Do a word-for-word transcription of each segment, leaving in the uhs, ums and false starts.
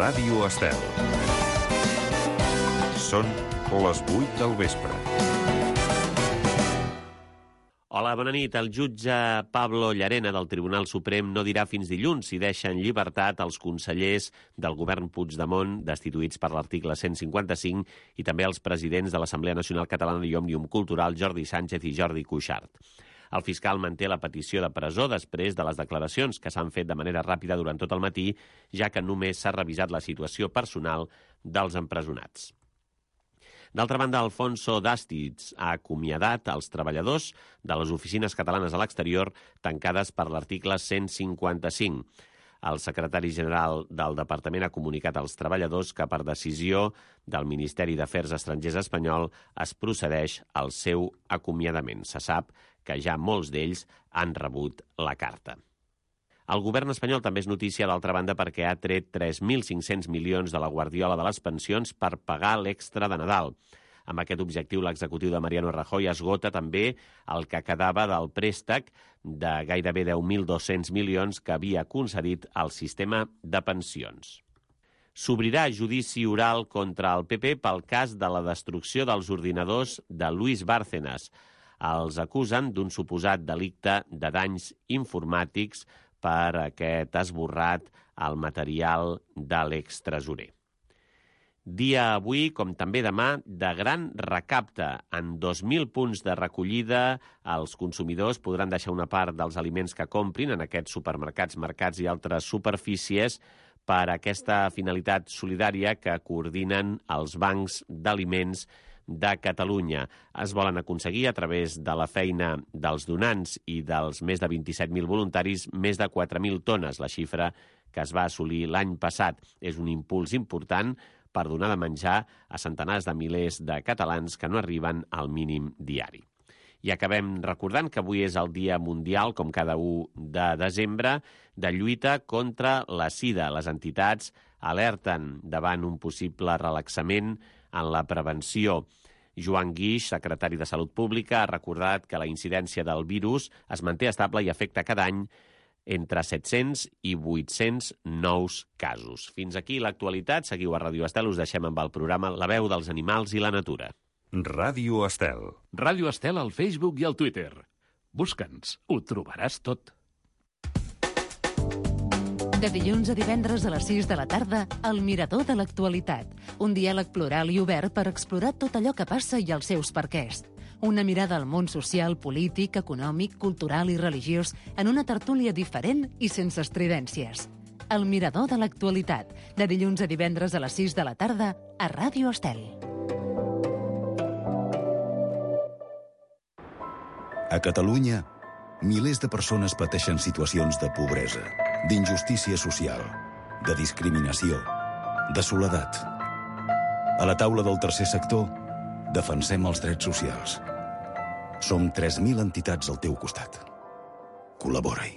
Ràdio Estel. Són les vuit del vespre. Hola, bona nit. El jutge Pablo Llarena del Tribunal Suprem no dirà fins dilluns si deixa en llibertat els consellers del govern Puigdemont destituïts per l'article cent cinquanta-cinc i també els presidents de l'Assemblea Nacional Catalana i Òmnium Cultural, Jordi Sánchez i Jordi Cuixart. El fiscal manté la petició de presó després de les declaracions que s'han fet de manera ràpida durant tot el matí, ja que només s'ha revisat la situació personal dels empresonats. D'altra banda, Alfonso Dastitz ha acomiadat els treballadors de les oficines catalanes a l'exterior tancades per l'article cent cinquanta-cinc. El secretari general del departament ha comunicat als treballadors que per decisió del Ministeri d'Afers Estrangers espanyol es procedeix al seu acomiadament. Se sap que ja molts d'ells han rebut la carta. El govern espanyol també és notícia, d'altra banda, perquè ha tret tres mil cinc-cents milions de la guardiola de les pensions per pagar l'extra de Nadal. Amb aquest objectiu, l'executiu de Mariano Rajoy esgota també el que quedava del préstec de gairebé deu mil dos-cents milions que havia concedit al sistema de pensions. S'obrirà judici oral contra el P P pel cas de la destrucció dels ordinadors de Luis Bárcenas. Els acusen d'un suposat delicte de danys informàtics per aquest esborrat al material de l'extresorer. Dia avui, com també demà, de gran recapte. En dos mil punts de recollida, els consumidors podran deixar una part dels aliments que comprin en aquests supermercats, mercats i altres superfícies per a aquesta finalitat solidària que coordinen els bancs d'aliments de Catalunya. Es volen aconseguir, a través de la feina dels donants i dels més de vint-i-set mil voluntaris, més de quatre mil tones, la xifra que es va assolir l'any passat. És un impuls important per donar de menjar a centenars de milers de catalans que no arriben al mínim diari. I acabem recordant que avui és el Dia Mundial, com cada u de desembre, de lluita contra la sida. Les entitats alerten davant un possible relaxament en la prevenció. Joan Guix, secretari de Salut Pública, ha recordat que la incidència del virus es manté estable i afecta cada any entre set-cents i vuit-cents nous casos. Fins aquí l'actualitat. Seguiu a Ràdio Estel. Us deixem amb el programa La veu dels animals i la natura. Ràdio Estel. Ràdio Estel al Facebook i al Twitter. Busca'ns, ho trobaràs tot. De dilluns a divendres a les sis de la tarda, El Mirador de l'Actualitat. Un diàleg plural i obert per explorar tot allò que passa i els seus perquès. Una mirada al món social, polític, econòmic, cultural i religiós en una tertúlia diferent i sense estridències. El Mirador de l'Actualitat. De dilluns a divendres a les sis de la tarda a Ràdio Estel. A Catalunya, milers de persones pateixen situacions de pobresa, d'injustícia social, de discriminació, de soledat. A la taula del tercer sector, defensem els drets socials. Som tres mil entitats al teu costat. Col·labora-hi.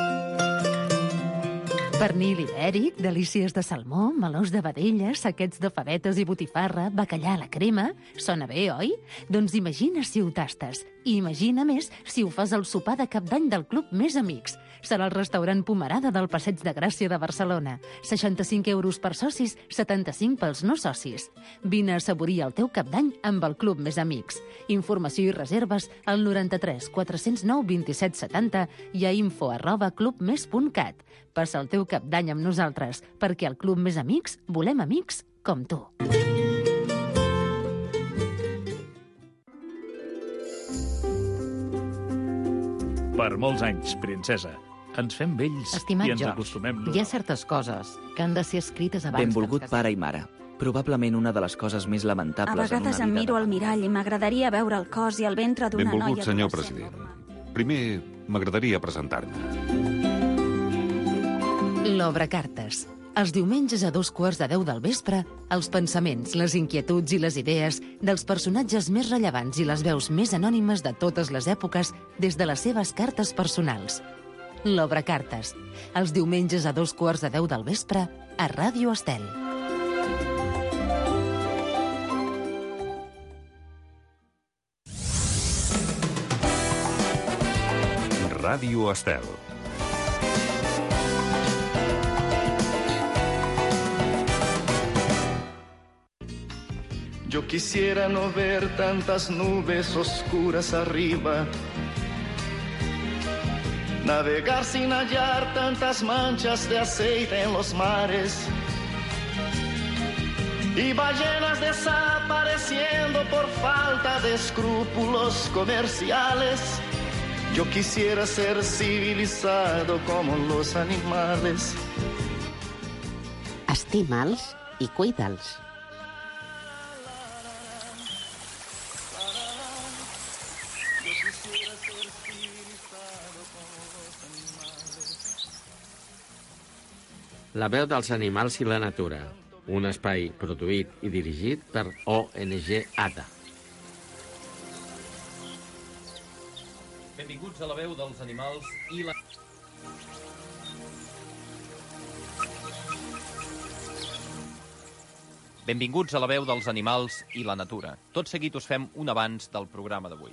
Pernil ibèric, delícies de salmó, melós de vedella, saquets de favetes i botifarra, bacallà a la crema... Sona bé, oi? Doncs imagina si ho tastes. I imagina més si ho fas al sopar de cap d'any del Club Més Amics. Serà el restaurant Pomerada del Passeig de Gràcia de Barcelona. seixanta-cinc euros per socis, setanta-cinc pels no socis. Vine a assaborir el teu cap d'any amb el Club Més Amics. Informació i reserves al noranta-tres quatre-cents nou vint-i-set setanta i a info arroba clubmes punt cat. Passa el teu cap d'any amb nosaltres, perquè al Club Més Amics volem amics com tu. Per molts anys, princesa. Ens fem vells Estimat i ens George, acostumem... hi ha certes coses que han de ser escrites abans Benvolgut que ens pare i mare. Probablement una de les coses més A lamentables en una vegades vida em miro de al dona. mirall i m'agradaria veure el cos i el ventre d'una noia... Benvolgut, senyor adolescent president. normal. Primer, m'agradaria presentar-me. L'Obra Cartes. Els diumenges a dos quarts de deu del vespre, els pensaments, les inquietuds i les idees dels personatges més rellevants i les veus més anònimes de totes les èpoques des de les seves cartes personals. L'Obra Cartes. Els diumenges a dos quarts de deu del vespre a Ràdio Estel. Ràdio Estel. Yo quisiera no ver tantas nubes oscuras arriba, navegar sin hallar tantas manchas de aceite en los mares y ballenas desapareciendo por falta de escrúpulos comerciales. Yo quisiera ser civilizado como los animales. Estima'ls i cuida'ls. La veu dels animals i la natura, un espai produït i dirigit per O N G A D A. Benvinguts a la veu dels animals i la... Benvinguts a la veu dels animals i la natura. Tot seguit us fem un avanç del programa d'avui.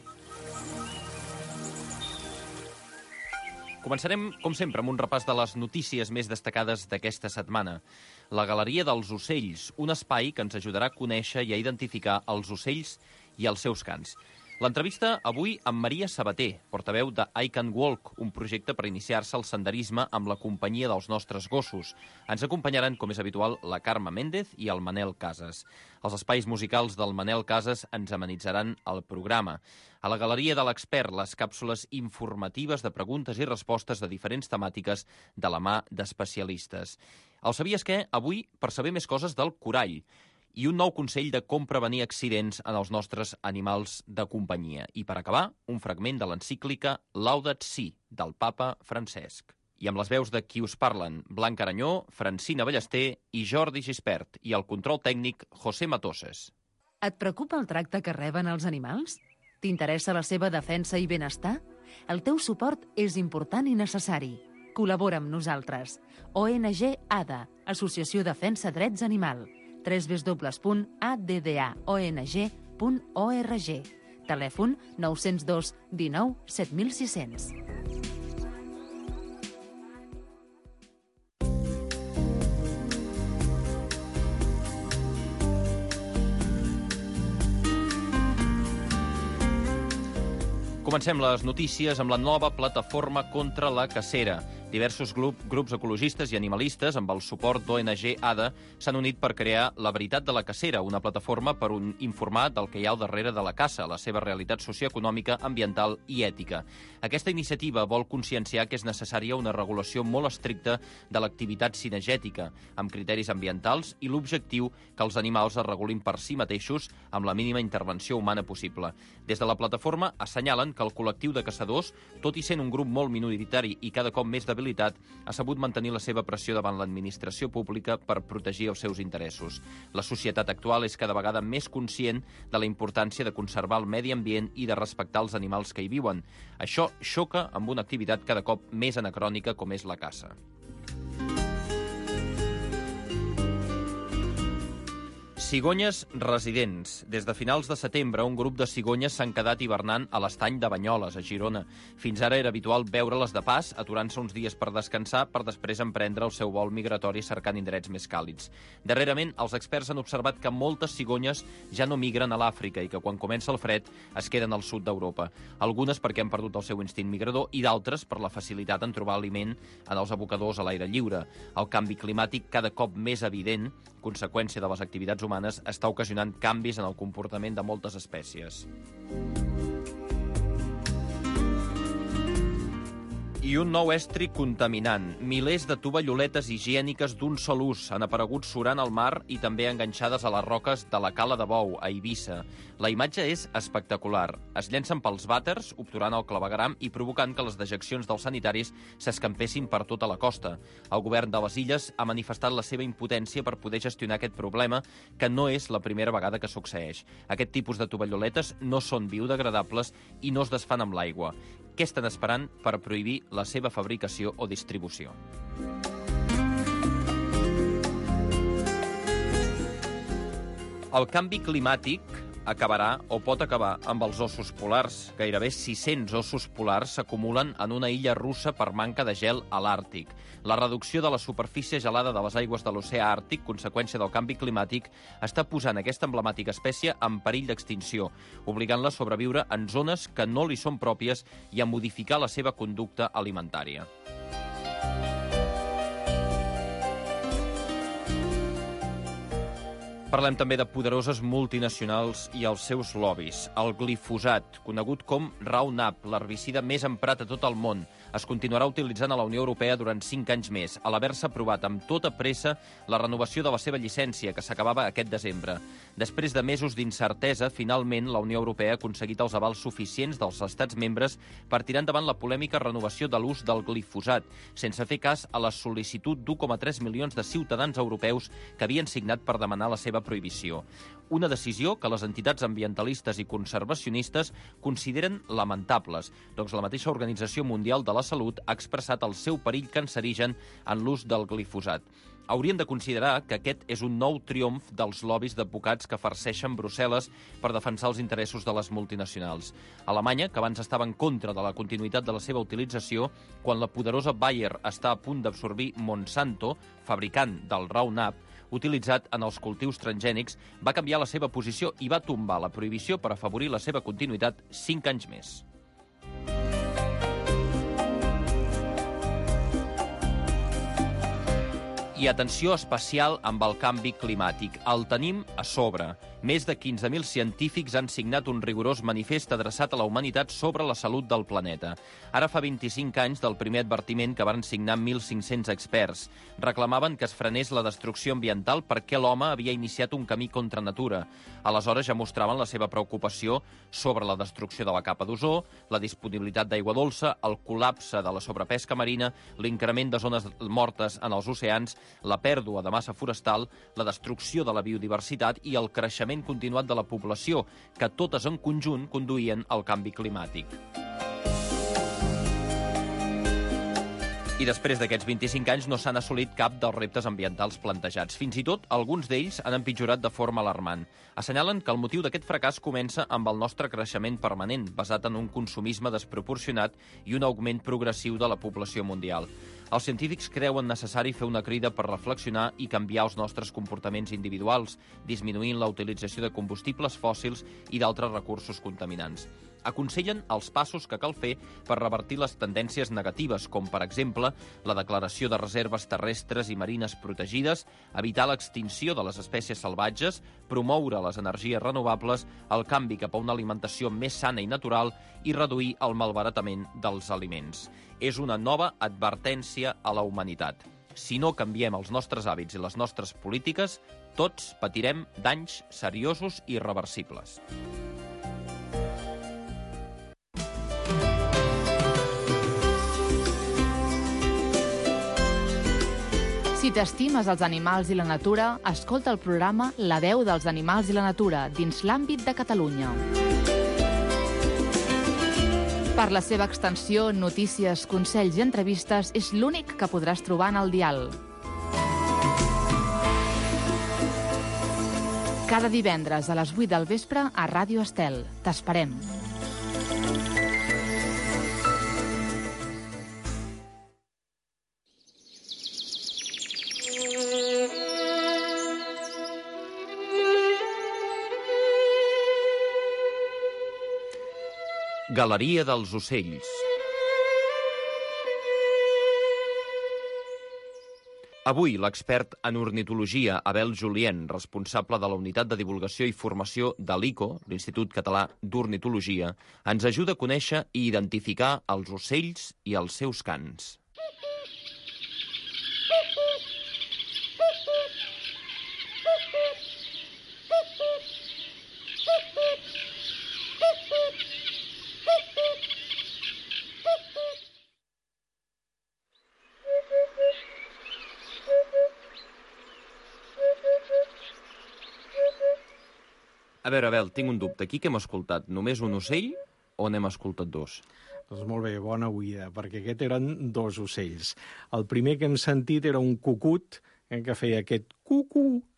Començarem, com sempre, amb un repàs de les notícies més destacades d'aquesta setmana. La Galeria dels Ocells, un espai que ens ajudarà a conèixer i a identificar els ocells i els seus cants. L'entrevista avui amb Maria Sabater, portaveu de I Can Walk, un projecte per iniciar-se al senderisme amb la companyia dels nostres gossos. Ens acompanyaran, com és habitual, la Carme Méndez i el Manel Casas. Els espais musicals del Manel Casas ens amenitzaran el programa. A la Galeria de l'Expert, les càpsules informatives de preguntes i respostes de diferents temàtiques de la mà d'especialistes. El sabies què? Avui, per saber més coses del corall i un nou consell de com prevenir accidents en els nostres animals de companyia. I per acabar, un fragment de l'encíclica Laudat Si, del papa Francesc. I amb les veus de qui us parlen, Blanca Aranyó, Francina Ballester i Jordi Gispert, i el control tècnic José Matoses. Et preocupa el tracte que reben els animals? T'interessa la seva defensa i benestar? El teu suport és important i necessari. Col·labora amb nosaltres. O N G A D A, Associació Defensa Drets Animal. w w w punt a d d a o n g punt org. Telèfon nou zero dos dinou set mil sis cents. Comencem les notícies amb la nova plataforma contra la cacera. Diversos grup, grups ecologistes i animalistes, amb el suport d'O N G A D A, s'han unit per crear La Veritat de la Cacera, una plataforma per un informar del que hi ha al darrere de la caça, la seva realitat socioeconòmica, ambiental i ètica. Aquesta iniciativa vol conscienciar que és necessària una regulació molt estricta de l'activitat cinegètica, amb criteris ambientals i l'objectiu que els animals es regulin per si mateixos amb la mínima intervenció humana possible. Des de la plataforma assenyalen que el col·lectiu de caçadors, tot i sent un grup molt minoritari i cada cop més debilitat, ha sabut mantenir la seva pressió davant l'administració pública per protegir els seus interessos. La societat actual és cada vegada més conscient de la importància de conservar el medi ambient i de respectar els animals que hi viuen. Això xoca amb una activitat cada cop més anacrònica com és la caça. Cigonyes residents. Des de finals de setembre, un grup de cigonyes s'han quedat hivernant a l'estany de Banyoles, a Girona. Fins ara era habitual veure-les de pas, aturant-se uns dies per descansar, per després emprendre el seu vol migratori cercant indrets més càlids. Darrerament, els experts han observat que moltes cigonyes ja no migren a l'Àfrica i que quan comença el fred es queden al sud d'Europa. Algunes perquè han perdut el seu instint migrador i d'altres per la facilitat en trobar aliment en els abocadors a l'aire lliure. El canvi climàtic cada cop més evident, conseqüència de les activitats humanes, està ocasionant canvis en el comportament de moltes espècies. I un nou estri contaminant. Milers de tovalloletes higièniques d'un sol ús han aparegut surant al mar i també enganxades a les roques de la Cala de Bou, a Eivissa. La imatge és espectacular. Es llencen pels vàters, obturant el clavegueram i provocant que les dejeccions dels sanitaris s'escampessin per tota la costa. El govern de les illes ha manifestat la seva impotència per poder gestionar aquest problema, que no és la primera vegada que succeeix. Aquest tipus de tovalloletes no són biodegradables i no es desfan amb l'aigua. Què estan esperant per prohibir la seva fabricació o distribució? El canvi climàtic acabarà o pot acabar amb els ossos polars. Gairebé sis-cents ossos polars s'acumulen en una illa russa per manca de gel a l'Àrtic. La reducció de la superfície gelada de les aigües de l'oceà Àrtic, conseqüència del canvi climàtic, està posant aquesta emblemàtica espècie en perill d'extinció, obligant-la a sobreviure en zones que no li són pròpies i a modificar la seva conducta alimentària. Parlem també de poderoses multinacionals i els seus lobbies. El glifosat, conegut com Roundup, l'herbicida més emprat a tot el món, es continuarà utilitzant a la Unió Europea durant cinc anys més, a l'haver-se aprovat amb tota pressa la renovació de la seva llicència, que s'acabava aquest desembre. Després de mesos d'incertesa, finalment la Unió Europea ha aconseguit els avals suficients dels estats membres per tirar endavant la polèmica renovació de l'ús del glifosat, sense fer cas a la sol·licitud d'u coma tres milions de ciutadans europeus que havien signat per demanar la seva prohibició. Una decisió que les entitats ambientalistes i conservacionistes consideren lamentables, doncs la mateixa Organització Mundial de la Salut ha expressat el seu perill cancerigen en l'ús del glifosat. Haurien de considerar que aquest és un nou triomf dels lobbies d'advocats que farceixen Brussel·les per defensar els interessos de les multinacionals. Alemanya, que abans estava en contra de la continuïtat de la seva utilització, quan la poderosa Bayer està a punt d'absorbir Monsanto, fabricant del Roundup, utilitzat en els cultius transgènics, va canviar la seva posició i va tombar la prohibició per afavorir la seva continuïtat cinc anys més. I atenció especial amb el canvi climàtic. El tenim a sobre. Més de quinze mil científics han signat un rigorós manifest adreçat a la humanitat sobre la salut del planeta. Ara fa vint-i-cinc anys del primer advertiment que van signar mil cinc-cents experts. Reclamaven que es frenés la destrucció ambiental perquè l'home havia iniciat un camí contra natura. Aleshores ja mostraven la seva preocupació sobre la destrucció de la capa d'ozó, la disponibilitat d'aigua dolça, el col·lapse de la sobrepesca marina, l'increment de zones mortes en els oceans, la pèrdua de massa forestal, la destrucció de la biodiversitat i el creixement continuat de la població, que totes en conjunt conduïen al canvi climàtic. I després d'aquests vint-i-cinc anys no s'han assolit cap dels reptes ambientals plantejats. Fins i tot, alguns d'ells han empitjorat de forma alarmant. Assenyalen que el motiu d'aquest fracàs comença amb el nostre creixement permanent, basat en un consumisme desproporcionat i un augment progressiu de la població mundial. Els científics creuen necessari fer una crida per reflexionar i canviar els nostres comportaments individuals, disminuint la utilització de combustibles fòssils i d'altres recursos contaminants. Aconsellen els passos que cal fer per revertir les tendències negatives, com, per exemple, la declaració de reserves terrestres i marines protegides, evitar l'extinció de les espècies salvatges, promoure les energies renovables, el canvi cap a una alimentació més sana i natural i reduir el malbaratament dels aliments. És una nova advertència a la humanitat. Si no canviem els nostres hàbits i les nostres polítiques, tots patirem danys seriosos i irreversibles. Si t'estimes els animals i la natura, escolta el programa La veu dels animals i la natura, dins l'àmbit de Catalunya. Per la seva extensió, notícies, consells i entrevistes, és l'únic que podràs trobar en el dial. Cada divendres a les vuit del vespre a Ràdio Estel. T'esperem. Galeria dels ocells. Avui, l'expert en ornitologia Abel Julien, responsable de la Unitat de Divulgació i Formació de l'I C O, l'Institut Català d'Ornitologia, ens ajuda a conèixer i identificar els ocells i els seus cants. A veure, Abel, tinc un dubte. Aquí que hem escoltat? Només un ocell o n'hem escoltat dos? Doncs molt bé, bona oïda, perquè aquest eren dos ocells. El primer que hem sentit era un cucut eh, que feia aquest cucú,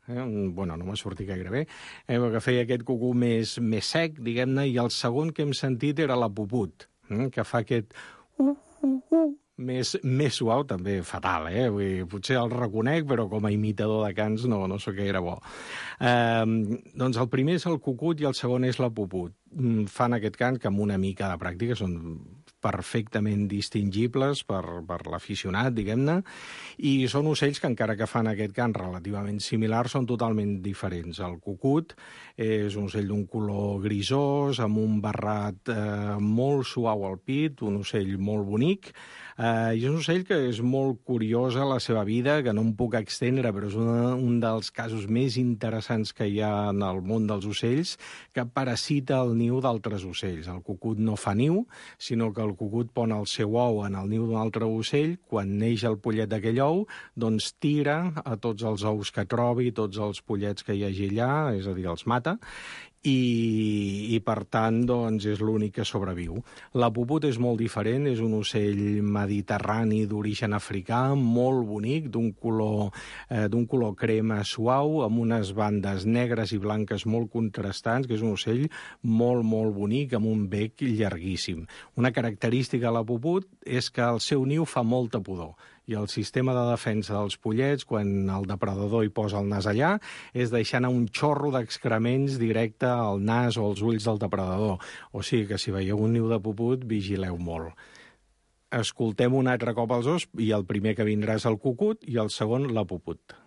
eh? Bueno, no m'ha sortit gaire bé, eh? que feia aquest cucú més, més sec, diguem-ne, i el segon que hem sentit era la puput, eh? que fa aquest uh, uh, uh, més, més suau, també fatal, eh? Vull dir, potser el reconec, però com a imitador de cants no, no sóc gaire bo. Eh, doncs el primer és el cucut i el segon és la puput. Fan aquest cant que amb una mica de pràctica són perfectament distingibles per, per l'aficionat, diguem-ne, i són ocells que, encara que fan aquest cant relativament similar, són totalment diferents. El cucut és un ocell d'un color grisós, amb un barrat eh, molt suau al pit, un ocell molt bonic, eh, i és un ocell que és molt curiosa la seva vida, que no em puc extendre, però és una, un dels casos més interessants que hi ha en el món dels ocells, que parasita el niu d'altres ocells. El cucut no fa niu, sinó que el cucut pon el seu ou en el niu d'un altre ocell. Quan neix el pollet d'aquell ou, doncs tira a tots els ous que trobi, tots els pollets que hi hagi allà, és a dir, els mata, i, i per tant, doncs, és l'únic que sobreviu. La puput és molt diferent, és un ocell mediterrani d'origen africà, molt bonic, d'un color, eh, d'un color crema suau, amb unes bandes negres i blanques molt contrastants, que és un ocell molt, molt bonic, amb un bec llarguíssim. Una característica de la puput és que el seu niu fa molta pudor, i el sistema de defensa dels pollets, quan el depredador hi posa el nas allà, és deixar anar un xorro d'excrements directe al nas o als ulls del depredador. O sigui que si veieu un niu de puput, vigileu molt. Escoltem un altre cop els os, i el primer que vindrà és el cucut i el segon la puput.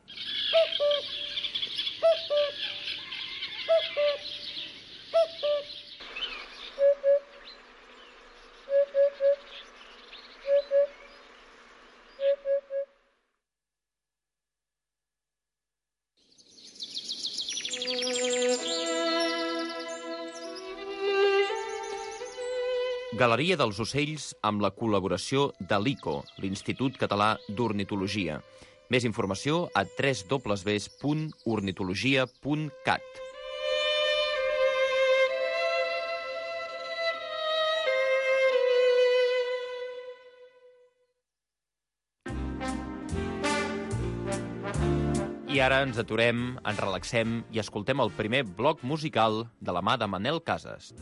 Galeria dels ocells amb la col·laboració de l'I C O, l'Institut Català d'Ornitologia. Més informació a w w w punt ornitologia punt cat. I ara ens aturem, ens relaxem i escoltem el primer bloc musical de la mà de Manel Casas.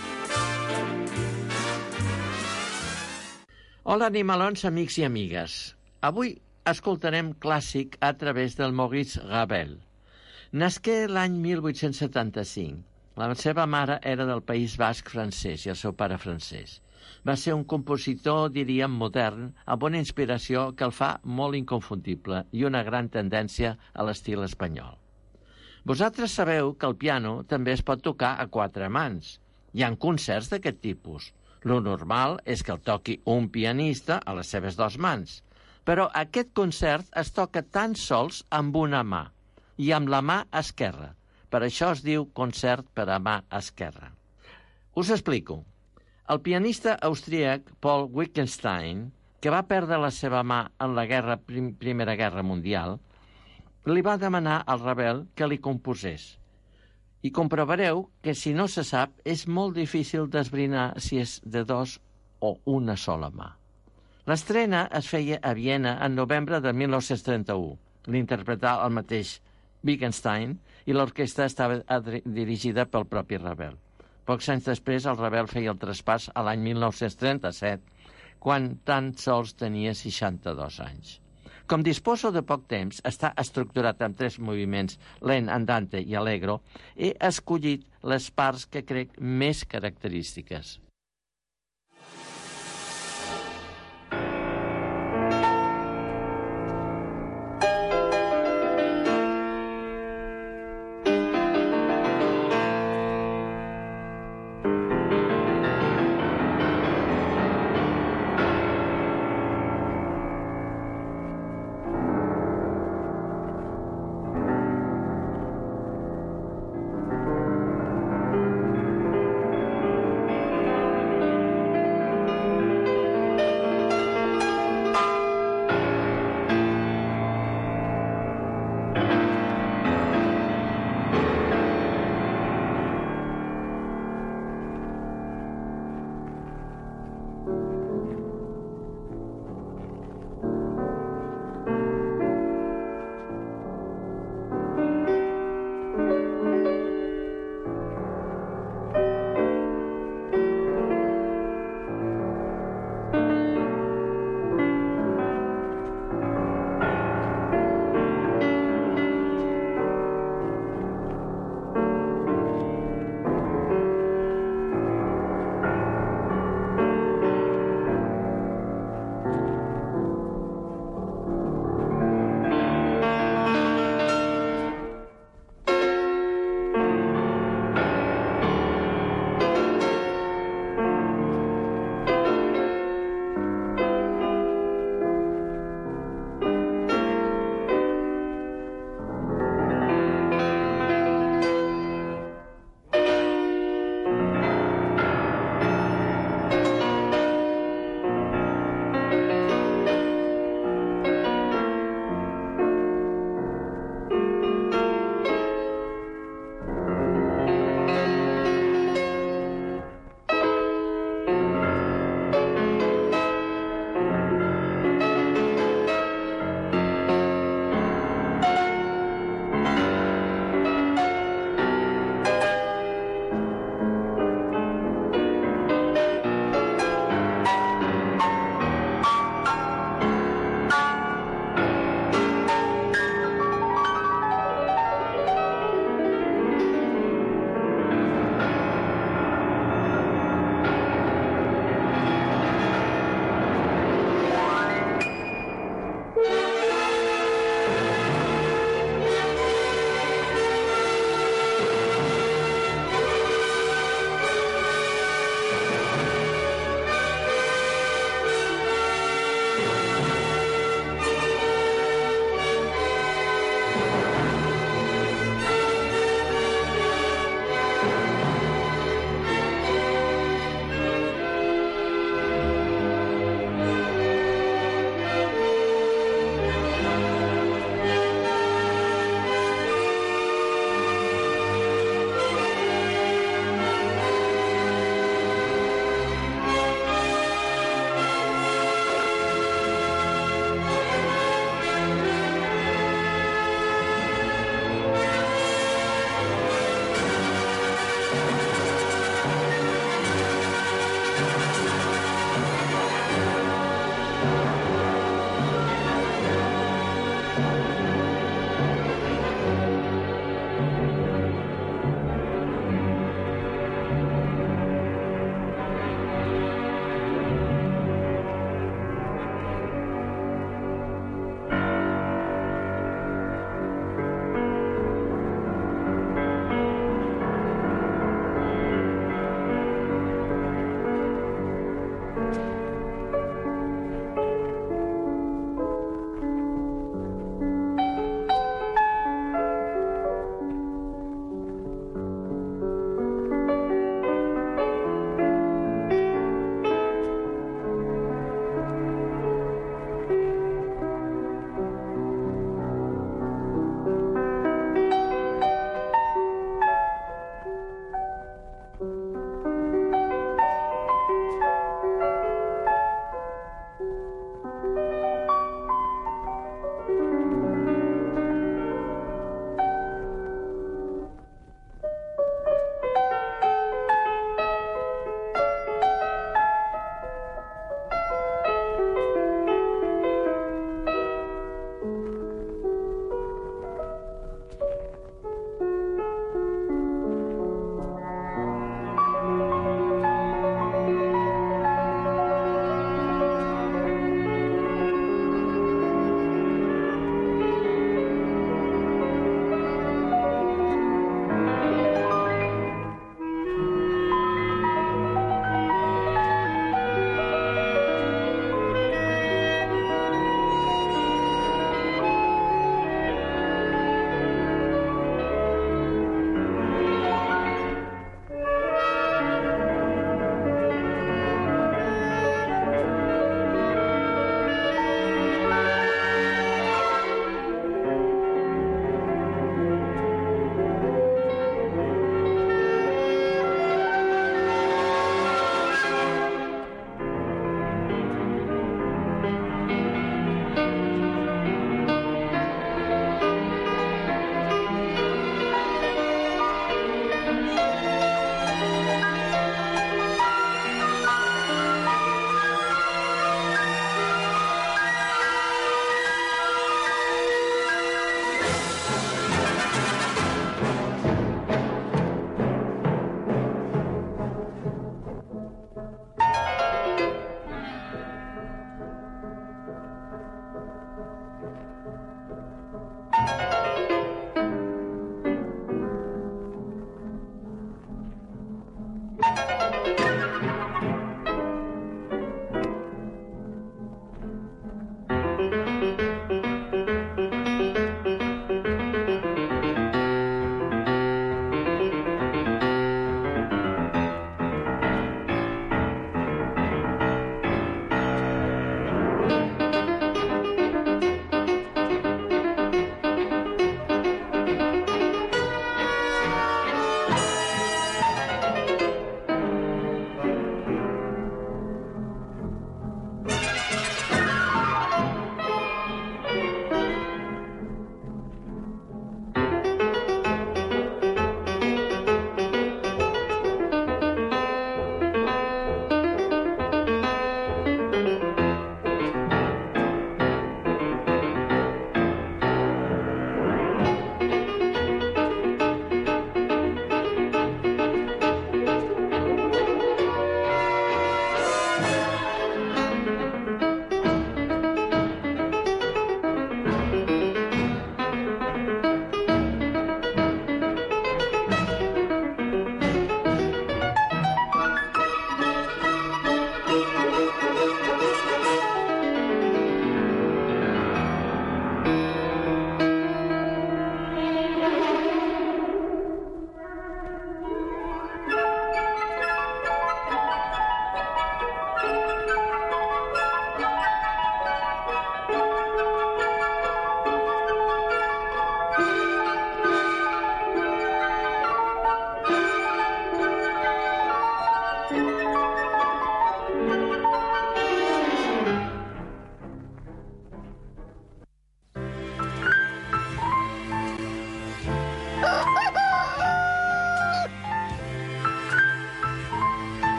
Hola, animalons, amics i amigues. Avui escoltarem clàssic a través del Maurice Ravel. Nasqué l'any mil vuit-cents setanta-cinc. La seva mare era del País Basc francès i el seu pare francès. Va ser un compositor, diríem, modern, amb una inspiració que el fa molt inconfundible i una gran tendència a l'estil espanyol. Vosaltres sabeu que el piano també es pot tocar a quatre mans. Hi ha concerts d'aquest tipus. Lo normal és que el toqui un pianista a les seves dues mans, però aquest concert es toca tan sols amb una mà, i amb la mà esquerra. Per això es diu concert per a mà esquerra. Us explico. El pianista austríac Paul Wittgenstein, que va perdre la seva mà en la guerra, prim, Primera Guerra Mundial, li va demanar al Ravel que li composés. I comprovareu que, si no se sap, és molt difícil d'esbrinar si és de dos o una sola mà. L'estrena es feia a Viena en novembre de mil nou-cents trenta-u. L'interpretà el mateix Wittgenstein i l'orquestra estava dirigida pel propi Ravel. Pocs anys després, el Ravel feia el traspàs a l'any mil nou-cents trenta-set, quan tan sols tenia seixanta-dos anys. Com disposo de poc temps, està estructurat en tres moviments, lent, andante i allegro, he escollit les parts que crec més característiques.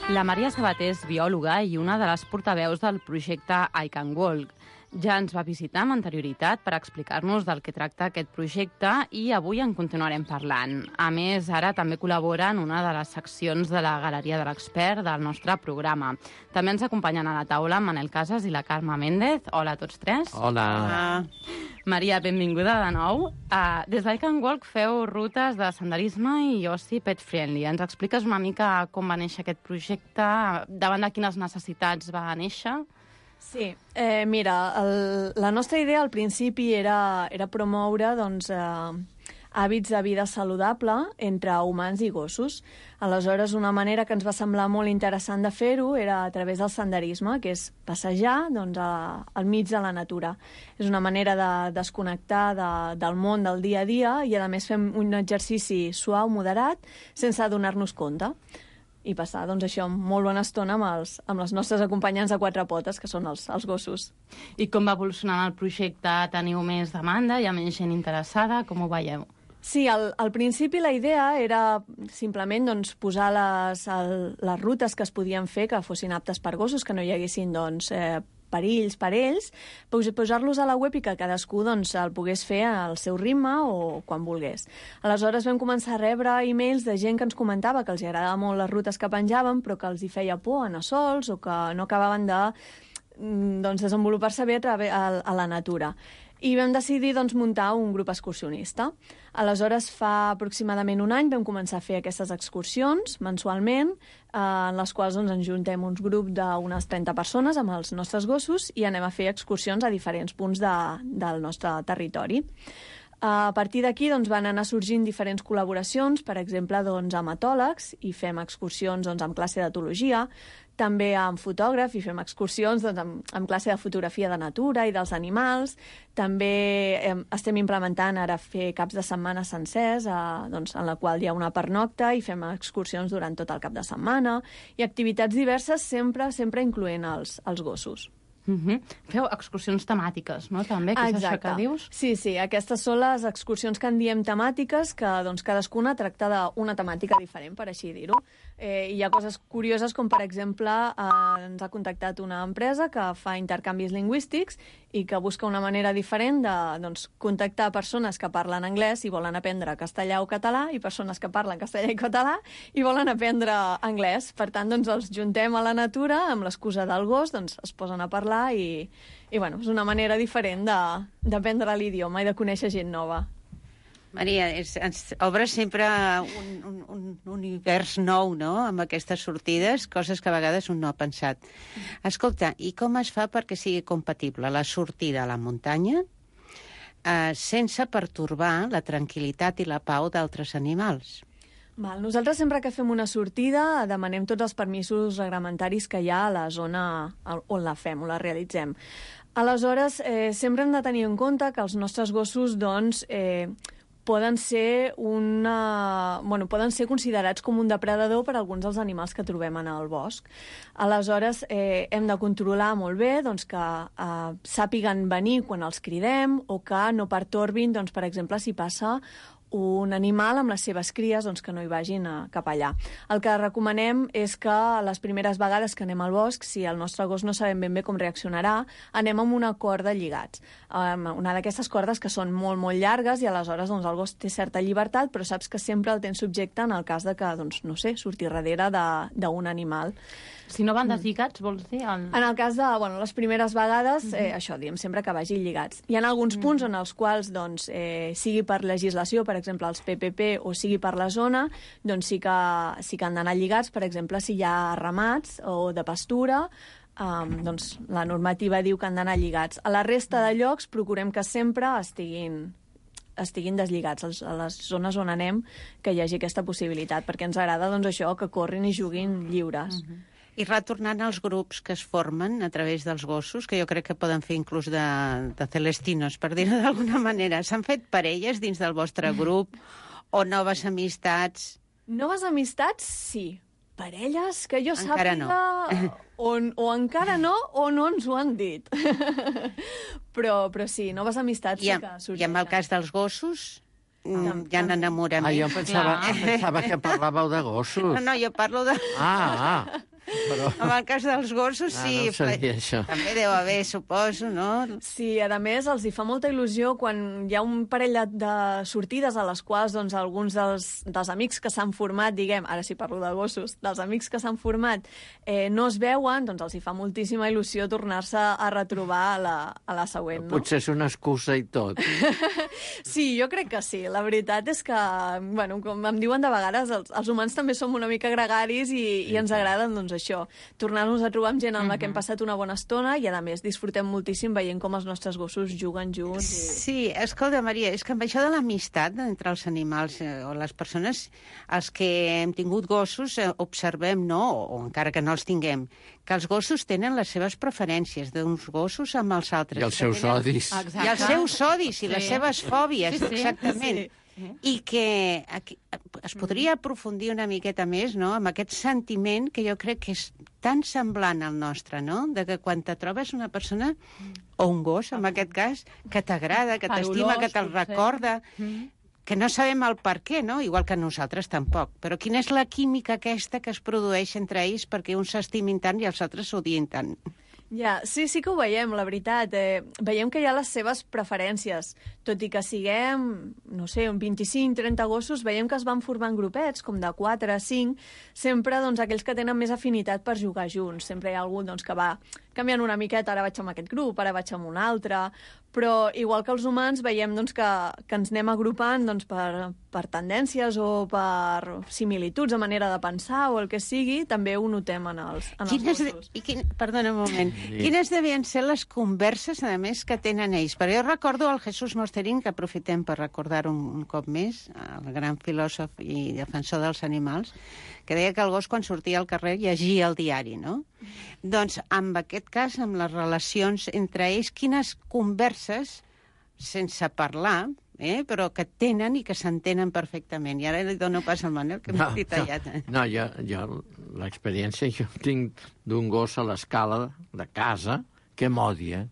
La Maria Sabater és biòloga i una de les portaveus del projecte I Can Walk. Ja ens va visitar amb anterioritat per explicar-nos del que tracta aquest projecte i avui en continuarem parlant. A més, ara també col·labora en una de les seccions de la Galeria de l'Expert del nostre programa. També ens acompanyen a la taula Manel Casas i la Carme Méndez. Hola a tots tres. Hola. Hola. Maria, benvinguda de nou. Uh, des d'I Can Walk feu rutes de senderisme i oci pet friendly. Ens expliques una mica com va néixer aquest projecte, davant de quines necessitats va néixer? Sí, eh, mira, el, la nostra idea al principi era, era promoure doncs, eh, hàbits de vida saludable entre humans i gossos. Aleshores, una manera que ens va semblar molt interessant de fer-ho era a través del senderisme, que és passejar doncs, a, al mig de la natura. És una manera de desconnectar de, del món del dia a dia i, a més, fem un exercici suau, moderat, sense adonar-nos compte. I passar, doncs, això, molt bona estona amb, els, amb les nostres acompanyants de quatre potes, que són els, els gossos. I com va evolucionar el projecte? Teniu més demanda? Hi ha més gent interessada? Com ho veieu? Sí, al, al principi la idea era simplement doncs, posar les, el, les rutes que es podien fer que fossin aptes per gossos, que no hi haguessin doncs, eh, perills per ells, posar-los a la web i que cadascú doncs, el pogués fer al seu ritme o quan volgués. Aleshores vam començar a rebre e-mails de gent que ens comentava que els agradava molt les rutes que penjaven, però que els hi feia por anar sols o que no acabaven de doncs, desenvolupar-se bé a, a, a la natura. I vam decidir doncs, muntar un grup excursionista. Aleshores, fa aproximadament un any vam començar a fer aquestes excursions mensualment, eh, en les quals doncs, ens juntem uns grups d'unes trenta persones amb els nostres gossos i anem a fer excursions a diferents punts de, del nostre territori. A partir d'aquí doncs, van anar sorgint diferents col·laboracions, per exemple, doncs, amb etòlegs, i fem excursions doncs, amb classe d'etologia, també amb fotògraf i fem excursions doncs, amb, amb classe de fotografia de natura i dels animals. També eh, estem implementant ara fer caps de setmana sencers, eh, doncs, en la qual hi ha una pernocta i fem excursions durant tot el cap de setmana i activitats diverses, sempre sempre incloent els, els gossos. Uh-huh. Feu excursions temàtiques, no? També, que és això que dius? Sí, sí, aquestes són les excursions que en diem temàtiques, que doncs, cadascuna tracta d'una temàtica diferent, per així dir-ho. Eh, hi ha coses curioses com, per exemple, eh, ens ha contactat una empresa que fa intercanvis lingüístics i que busca una manera diferent de doncs, contactar persones que parlen anglès i volen aprendre castellà o català i persones que parlen castellà i català i volen aprendre anglès. Per tant, doncs, els juntem a la natura amb l'excusa del gos, doncs, es posen a parlar i, i bueno, és una manera diferent d'aprendre l'idioma i de conèixer gent nova. Maria, és, ens obre sempre un, un, un univers nou, no?, amb aquestes sortides, coses que a vegades un no ha pensat. Escolta, i com es fa perquè sigui compatible la sortida a la muntanya eh, sense pertorbar la tranquil·litat i la pau d'altres animals? Val, nosaltres sempre que fem una sortida demanem tots els permisos reglamentaris que hi ha a la zona on la fem, on la realitzem. Aleshores, eh, sempre hem de tenir en compte que els nostres gossos, doncs, eh, poden ser una... bueno, poden ser considerats com un depredador per alguns dels animals que trobem en el bosc. Aleshores, eh, hem de controlar molt bé doncs, que eh, sàpiguen venir quan els cridem o que no pertorbin, doncs, per exemple, si passa un animal amb les seves cries doncs, que no hi vagin a, cap allà. El que recomanem és que les primeres vegades que anem al bosc, si el nostre gos no sabem ben bé com reaccionarà, anem amb una corda lligats. Um, una d'aquestes cordes que són molt, molt llargues i aleshores doncs, el gos té certa llibertat, però saps que sempre el tens subjecte en el cas de que, doncs, no sé, surti darrere d'un animal. Si no van deslligats, vols dir? El... En el cas de bueno, les primeres vegades, eh, uh-huh. això, diem sempre que vagin lligats. Hi ha alguns uh-huh. punts en els quals, doncs, eh, sigui per legislació, per exemple, els P P P, o sigui per la zona, doncs sí que, sí que han d'anar lligats, per exemple, si hi ha ramats o de pastura, um, doncs la normativa diu que han d'anar lligats. A la resta de llocs procurem que sempre estiguin estiguin deslligats a les zones on anem, que hi hagi aquesta possibilitat, perquè ens agrada doncs, això, que corrin i juguin lliures. Uh-huh. I retornant als grups que es formen a través dels gossos, que jo crec que poden fer inclús de, de celestinos, per dir-ho d'alguna manera. S'han fet parelles dins del vostre grup o noves amistats? Noves amistats, sí. Parelles, que jo encara sàpiga... No. O, o encara no, o no ens ho han dit. però, però sí, noves amistats I, sí que sorgeixen. I amb el cas dels gossos... Mm, hi ha enamoraments. Ah, jo pensava, pensava que parlàveu de gossos. No, no, jo parlo de... Ah, ah. En el cas dels gossos, Ah, sí. no ho sabia, això. També deu haver, suposo, no? Sí, a més, els hi fa molta il·lusió quan hi ha un parell de, de sortides a les quals doncs, alguns dels, dels amics que s'han format, diguem, ara sí parlo de gossos, dels amics que s'han format eh, no es veuen, doncs els hi fa moltíssima il·lusió tornar-se a retrobar a la, a la següent, no? Potser és una excusa i tot. Sí, jo crec que sí. La veritat és que, bueno, com em diuen de vegades, els, els humans també som una mica gregaris i, i ens agraden, doncs, això, tornar-nos a trobar amb gent amb la que hem passat una bona estona i, a més, disfrutem moltíssim veient com els nostres gossos juguen junts. I... Sí, escolta, Maria, és que amb això de l'amistat entre els animals eh, o les persones, els que hem tingut gossos, eh, observem, no?, o, o encara que no els tinguem, que els gossos tenen les seves preferències d'uns gossos amb els altres. I els seus tenen... odis. I els seus odis i sí. les seves fòbies, sí, sí. exactament. Sí. I que aquí, es podria aprofundir una miqueta més, no?, amb aquest sentiment que jo crec que és tan semblant al nostre, no?, de que quan te trobes una persona, o un gos, en aquest cas, que t'agrada, que t'estima, que te'l recorda, que no sabem el per què, no?, igual que nosaltres tampoc, però quina és la química aquesta que es produeix entre ells perquè uns s'estimin tant i els altres s'odien tant? Ja, sí, sí que ho veiem, la veritat. Eh, veiem que hi ha les seves preferències. Tot i que siguem, no sé, un vint-i-cinc trenta gossos, veiem que es van formant grupets, com de quatre a cinc, sempre doncs, aquells que tenen més afinitat per jugar junts. Sempre hi ha algú doncs, que va canviant una miqueta, ara vaig amb aquest grup, ara vaig amb un altre, però igual que els humans veiem doncs, que, que ens anem agrupant doncs, per, per tendències o per similituds de manera de pensar o el que sigui, també ho notem en els, en els quines, gossos. I quin, perdona un moment. Sí. Quines devien ser les converses, a més, que tenen ells? Però jo recordo el Jesús Mosterín, que aprofitem per recordar un, un cop més, el gran filòsof i defensor dels animals, que deia que el gos, quan sortia al carrer, llegia el diari, no? Doncs, amb aquest cas, amb les relacions entre ells, quines converses, sense parlar, eh, però que tenen i que s'entenen perfectament. I ara li dono pas al Manel, que m'ha No, tallat. no, no, jo, jo l'experiència jo tinc d'un gos a l'escala de casa que m'odia.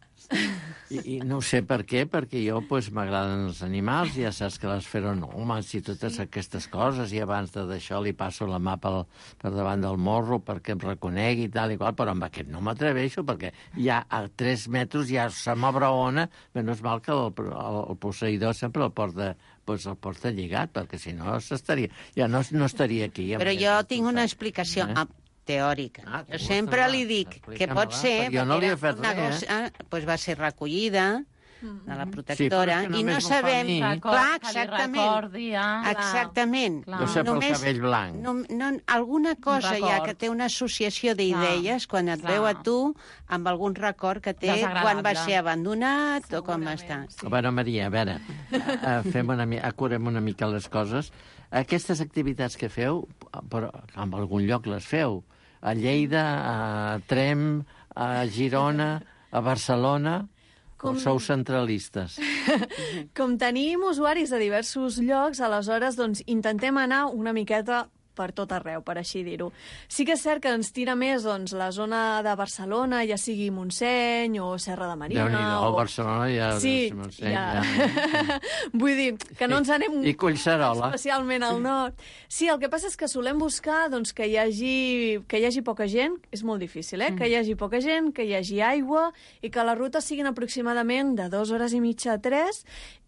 I, I no sé per què, perquè jo pues, m'agraden els animals, ja saps que les feromones i totes aquestes coses, i abans de d'això li passo la mà pel, per davant del morro perquè em reconegui i tal i qual, però amb aquest no m'atreveixo, perquè ja a tres metres ja se m'abraona, menys mal que el, el, el posseïdor sempre el porta, pues, el porta lligat, perquè si no s'estaria, ja no, no estaria aquí. Però jo tinc una explicació... Eh? teòrica. Ah, jo sempre li dic que pot ser... Jo no li he fet una res, gossa, eh? Pues va ser recollida de la protectora, sí, i no sabem... Clar, exactament. Recordi, ja. Exactament. Jo sé pel cabell blanc. No, no, alguna cosa hi ha que té una associació d'idees quan et clar. Veu a tu amb algun record que té quan va ser abandonat o com està. Sí. A veure, Maria, a veure, fem una, acurem una mica les coses. Aquestes activitats que feu, però en algun lloc les feu. A Lleida, a Trem, a Girona, a Barcelona... Com... O sou centralistes? Com tenim usuaris de diversos llocs, aleshores doncs, intentem anar una miqueta per tot arreu, per així dir-ho. Sí que és cert que ens tira més doncs, la zona de Barcelona, ja sigui Montseny o Serra de Marina... Déu-n'hi-do, o... Barcelona ja... Sí, Montseny, ja... ja... Vull dir, que no ens anem... I Collserola. Especialment al nord. Sí, el que passa és que solem buscar doncs, que, hi hagi, que hi hagi poca gent, és molt difícil, eh? Mm. Que hi hagi poca gent, que hi hagi aigua i que les rutes siguin aproximadament de dues hores i mitja a tres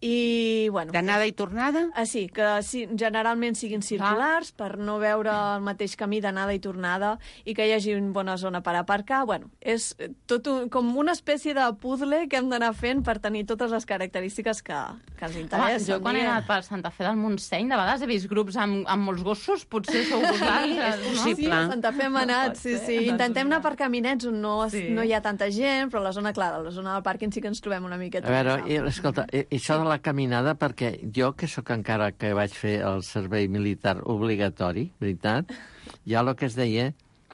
i, bueno... D'anada i tornada? Ah, sí, que sí, generalment siguin circulars, ah. per no veure el mateix camí d'anada i tornada i que hi hagi una bona zona per aparcar. Bueno, és tot un, com una espècie de puzzle que hem d'anar fent per tenir totes les característiques que, que ens interessen. Home, jo quan he anat per Santa Fe del Montseny, de vegades he vist grups amb, amb molts gossos, potser sou vosaltres, sí, és possible. Sí, a Santa Fe hem anat, sí, sí. Intentem anar per caminets on no, sí. no hi ha tanta gent, però a la zona clara, a la zona del pàrquing sí que ens trobem una miqueta. A veure, i, escolta, i, això de la caminada, perquè jo, que sóc encara que vaig fer el servei militar obligatori, veritat, hi ha el que es deia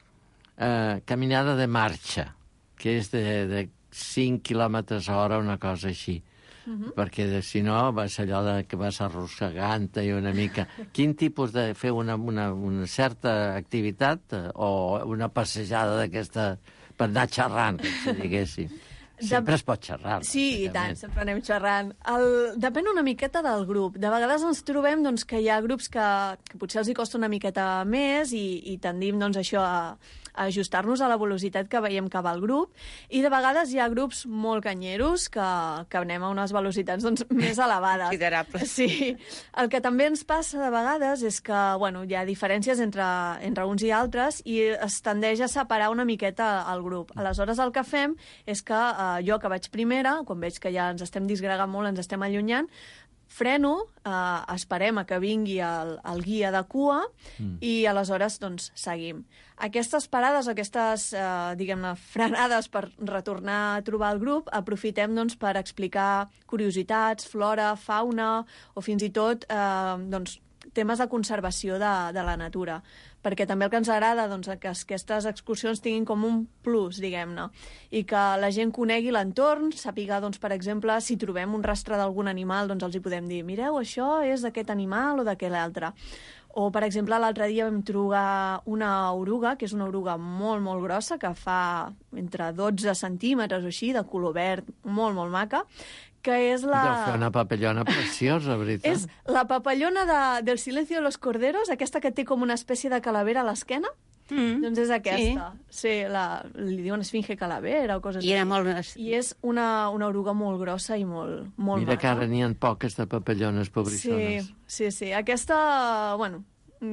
eh, caminada de marxa, que és de, de cinc quilòmetres a hora, una cosa així. Uh-huh. Perquè de, si no va ser allò de, que vas arrossegant-te i una mica... Quin tipus de fer una, una, una certa activitat eh, o una passejada d'aquesta per anar xerrant, que si diguéssim? Sempre es pot xerrar. Sí, i tant, sempre anem xerrant. El... Depèn una miqueta del grup. De vegades ens trobem doncs, que hi ha grups que, que potser els hi costa una miqueta més i, i tendim doncs, això a, ajustar-nos a la velocitat que veiem que va el grup, i de vegades hi ha grups molt canyeros que, que anem a unes velocitats doncs, més elevades. Considerables. Sí. El que també ens passa de vegades és que bueno, hi ha diferències entre, entre uns i altres i es tendeix a separar una miqueta el grup. Aleshores, el que fem és que eh, jo, que vaig primera, quan veig que ja ens estem disgregant molt, ens estem allunyant, freno, eh, esperem a que vingui el, el guia de cua mm. i aleshores doncs, seguim. Aquestes parades, aquestes eh, diguem-ne frenades per retornar a trobar el grup, aprofitem doncs, per explicar curiositats, flora, fauna o fins i tot eh, doncs, temes de conservació de, de la natura, perquè també el que ens agrada doncs, que aquestes excursions tinguin com un plus, diguem-ne, i que la gent conegui l'entorn, sàpiga, doncs, per exemple, si trobem un rastre d'algun animal, doncs els hi podem dir, mireu, això és d'aquest animal o d'aquest altre. O, per exemple, l'altre dia vam trobar una oruga, que és una oruga molt, molt grossa, que fa entre dotze centímetres o així, de color verd, molt, molt maca, que és la... Deu fer una papallona preciosa, veritat. És la papallona de, del Silencio de los Corderos, aquesta que té com una espècie de calavera a l'esquena. Mm. Doncs és aquesta. Sí, sí la, li diuen esfinge calavera o coses I era molt... I és una, una oruga molt grossa i molt, molt Mira maca. que ara n'hi ha poques de papallones, pobrissones. Sí, sí, sí. Aquesta, bueno,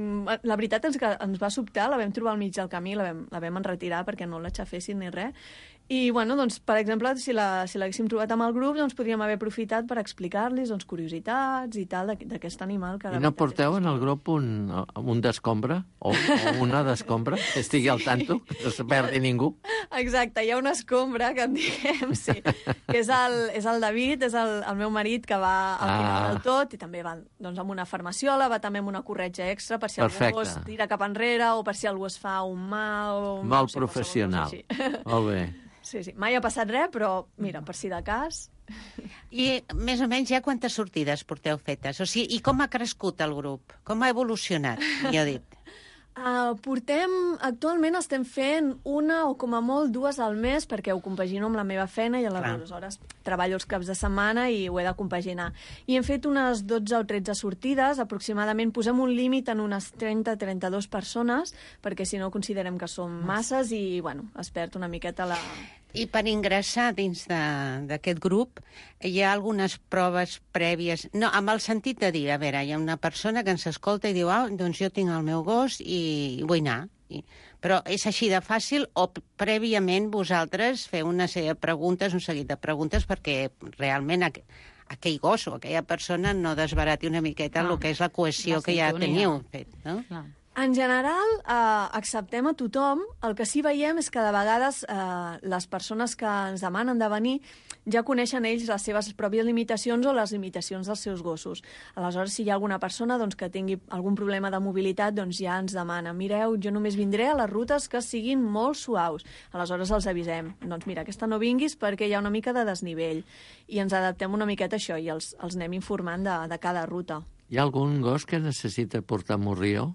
la veritat és que ens va sobtar, la vam trobar al mig del camí, la vam, la vam enretirar perquè no la xafessin ni res. I, bueno, doncs, per exemple, si la, si l'haguéssim trobat amb el grup, doncs podríem haver aprofitat per explicar-los doncs, curiositats i tal d'aquest animal. Que I no porteu en el grup un, un d'escombra? O, o una d'escombra? Que estigui al tanto, que no se perdi ningú? Exacte, hi ha una escombra, que en diguem, sí, que és el, és el David, és el, el meu marit, que va al final Ah. del tot, i també va doncs, amb una farmaciola, va també amb una corretja extra, per si Perfecte. algú es tira cap enrere o per si algú es fa un mal... O, Molt no sé, professional. qualsevol cosa així. Molt bé. Sí, sí. Mai ha passat res, però, mira, per si de cas... I més o menys ja quantes sortides porteu fetes? O sigui, i com ha crescut el grup? Com ha evolucionat, millor dit? Uh, portem, actualment estem fent una o com a molt dues al mes perquè ho compagino amb la meva feina i aleshores treballo els caps de setmana i ho he de compaginar. I hem fet unes dotze o tretze sortides, aproximadament posem un límit en unes trenta a trenta-dues persones perquè si no considerem que són masses i bueno, es perd una miqueta la... I per ingressar dins d'aquest grup hi ha algunes proves prèvies, no, amb el sentit de dir, a veure, hi ha una persona que ens escolta i diu, ah, doncs jo tinc el meu gos i vull anar. I... Però és així de fàcil o prèviament vosaltres feu una sèrie de preguntes, un seguit de preguntes perquè realment aqu aquell gos o aquella persona no desbarati una miqueta ah, el que és la cohesió la que ja teniu fet, no? Clar. En general, eh, acceptem a tothom. El que sí veiem és que de vegades eh, les persones que ens demanen de venir ja coneixen ells les seves pròpies limitacions o les limitacions dels seus gossos. Aleshores, si hi ha alguna persona doncs, que tingui algun problema de mobilitat, doncs ja ens demana, mireu, jo només vindré a les rutes que siguin molt suaus. Aleshores els avisem, doncs mira, aquesta no vinguis perquè hi ha una mica de desnivell. I ens adaptem una miqueta a això i els, els anem informant de, de cada ruta. Hi ha algun gos que necessita portar morrió?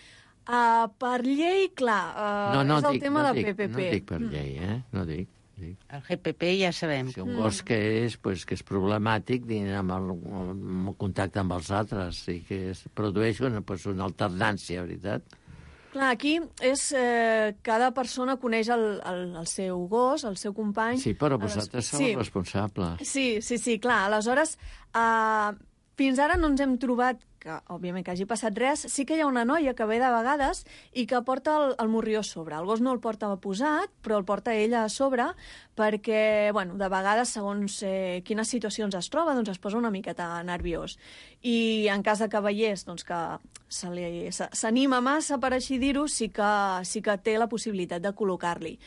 Uh, per llei, clar, uh, no, no és el dic, tema no de dic, P P P. No dic per llei, eh? No dic. dic. El G P P ja sabem. Si un gos que és, pues, que és problemàtic amb el, amb el contacte amb els altres i que es produeix una, pues, una alternància, veritat? Clar, aquí és... Eh, cada persona coneix el, el, el seu gos, el seu company... Sí, però vosaltres sou sí. responsables. Sí, sí, sí, clar. Aleshores, eh, fins ara no ens hem trobat que, òbviament, que hagi passat res. Sí que hi ha una noia que ve de vegades i que porta el, el morrió a sobre. El gos no el porta posat, però el porta ella a sobre perquè, bueno, de vegades, segons eh, quines situacions es troba, doncs es posa una miqueta nerviós. I en cas de que veiés doncs, que s'anima massa, per així dir-ho, sí que, sí que té la possibilitat de col·locar-li.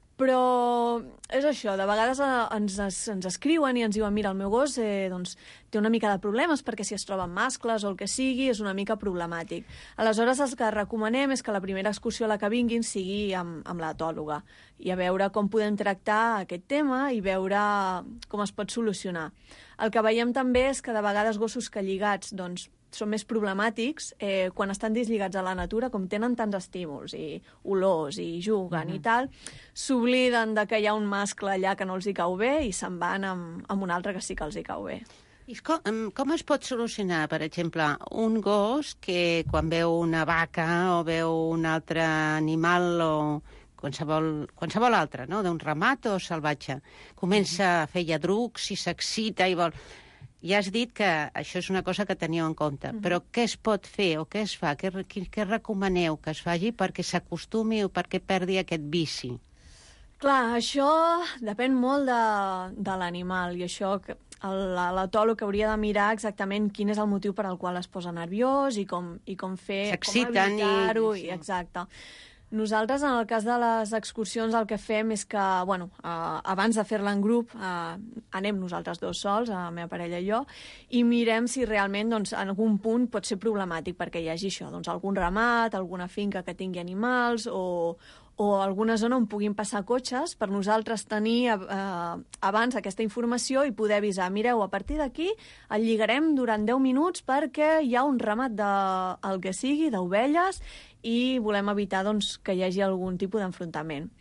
Però és això, de vegades ens, ens escriuen i ens diuen mira, el meu gos eh, doncs, té una mica de problemes perquè si es troben mascles o el que sigui és una mica problemàtic. Aleshores, el que recomanem és que la primera excursió a la que vinguin sigui amb, amb l'etòloga i a veure com podem tractar aquest tema i veure com es pot solucionar. El que veiem també és que de vegades gossos que lligats doncs, són més problemàtics eh, quan estan deslligats a la natura, com tenen tants estímuls i olors i juguen mm-hmm. i tal, s'obliden de que hi ha un mascle allà que no els hi cau bé i se'n van amb, amb un altre que sí que els hi cau bé. I com, com es pot solucionar, per exemple, un gos que quan veu una vaca o veu un altre animal o qualsevol, qualsevol altre, no? D'un ramat o salvatge. Comença a fer lladrucs i s'excita i vol... Ja has dit que això és una cosa que teniu en compte, però què es pot fer o què es fa? Què, què recomaneu que es faci perquè s'acostumi o perquè perdi aquest vici? Clar, això depèn molt de, de l'animal i això l'etòleg que hauria de mirar exactament quin és el motiu per al qual es posa nerviós i com, i com fer, com evitar-ho. I... Exacte. Nosaltres, en el cas de les excursions, el que fem és que, bueno, eh, abans de fer-la en grup, eh, anem nosaltres dos sols, la meva parella i jo, i mirem si realment, doncs, en algun punt pot ser problemàtic perquè hi hagi això, doncs, algun ramat, alguna finca que tingui animals o, o alguna zona on puguin passar cotxes, per nosaltres tenir eh, abans aquesta informació i poder avisar, mireu, a partir d'aquí el lligarem durant deu minuts perquè hi ha un ramat de, el que sigui, d'ovelles, i volem evitar doncs, que hi hagi algun tipus d'enfrontament.